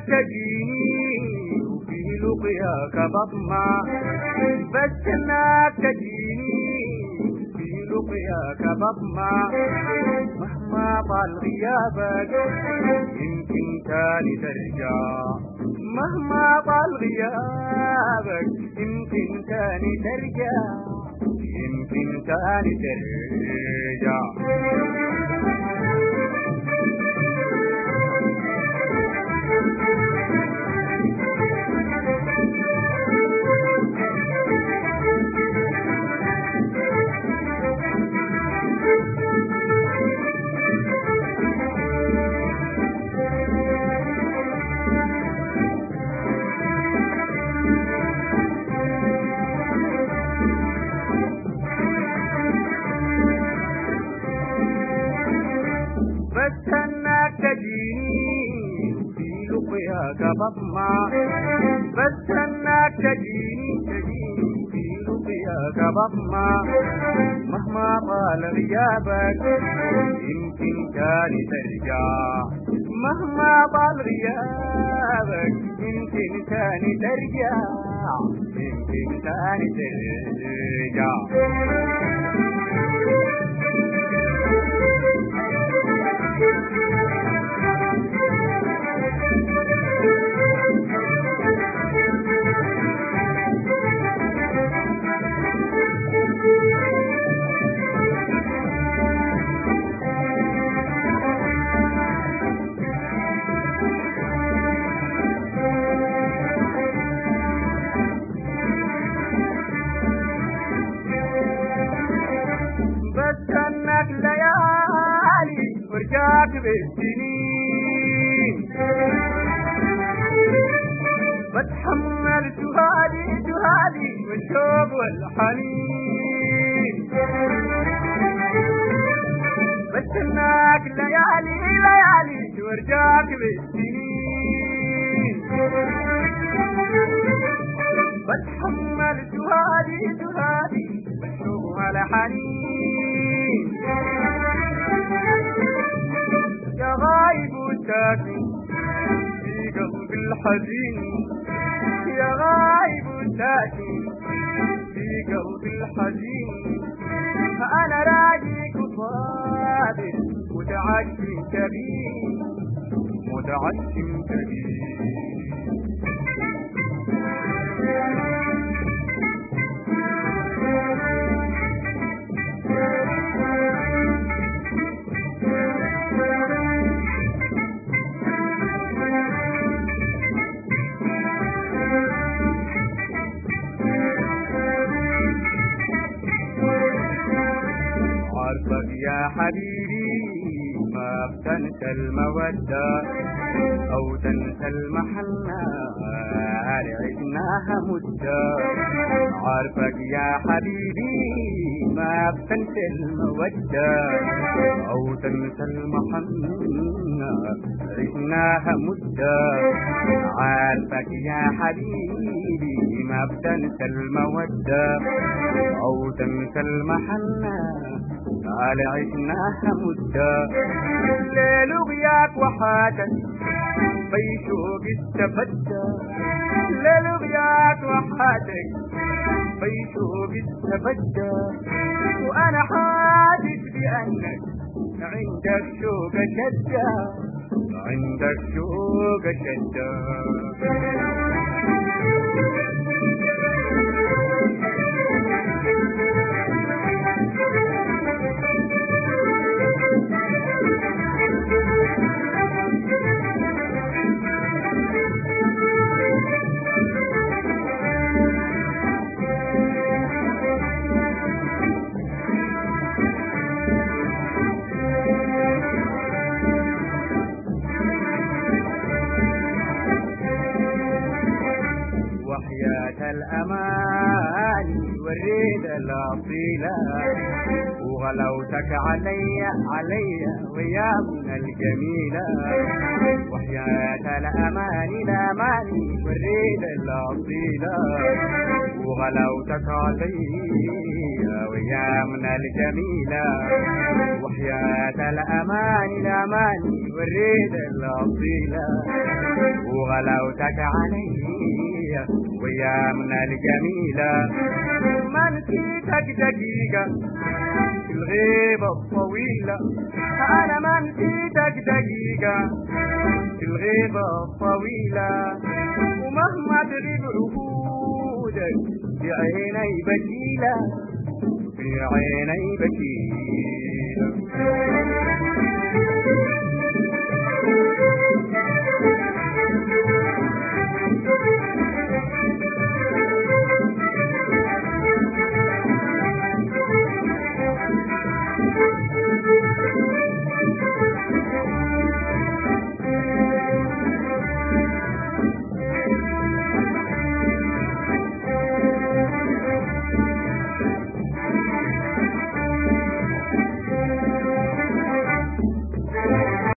تجيني وفي لقياك بطمع بستناك تجيني وفي لقياك بطمع مهما طال غيابك يمكن تاني ترجع مهما طال غيابك يمكن تاني ترجع يمكن تاني ترجع بستناك تجيني وفي لقياك بطمع بستناك تجيني وفي لقياك بطمع مهما طال غيابك يمكن تاني ترجع مهما طال غيابك يمكن تاني ترجع يمكن تاني ترجع بستناك ليالي ورجعت بالسنين بتحمل جهادي والشوق والحنين بستناك ليالي ورجعت بالسنين بتحمل جهادي والشوق والحنين يا غايب وساكن في قلب الحزين يا غايب وساكن في قلب الحزين فأنا راجيك وصابر متعشم كبير عارفك يا حبيبي ما بتنسى المودة أو تنسى المحنة عشناها مدة عارفك يا حبيبي ما بتنسى المودة أو تنسى المحنة عشناها مدة عارفك يا حبيبي ما بتنسى المودة أو تنسى المحنة قال عشناها مدة الليل وغياك وحاتك بيشوق استفدى الليل وغياك وحاتك بيشوق استفدى وأنا حاسس بأنك عندك شوق شدة وحياة الأمان والريد الأصيلة وغلوتك علي ويا من الجميلة وحياة الأمان والريد الأصيلة وغلوتك علي وأيامنا الجميلة وحياة الأمان والريد الأصيلة وغلاوتك علي وأيامنا الجميلة ما نسيتك دقيقة في الغيبة الطويلة أنا ما نسيتك دقيقة في الغيبة الطويلة ومهما تغيب عهودك في عيني بكيلة في عيني بكيلة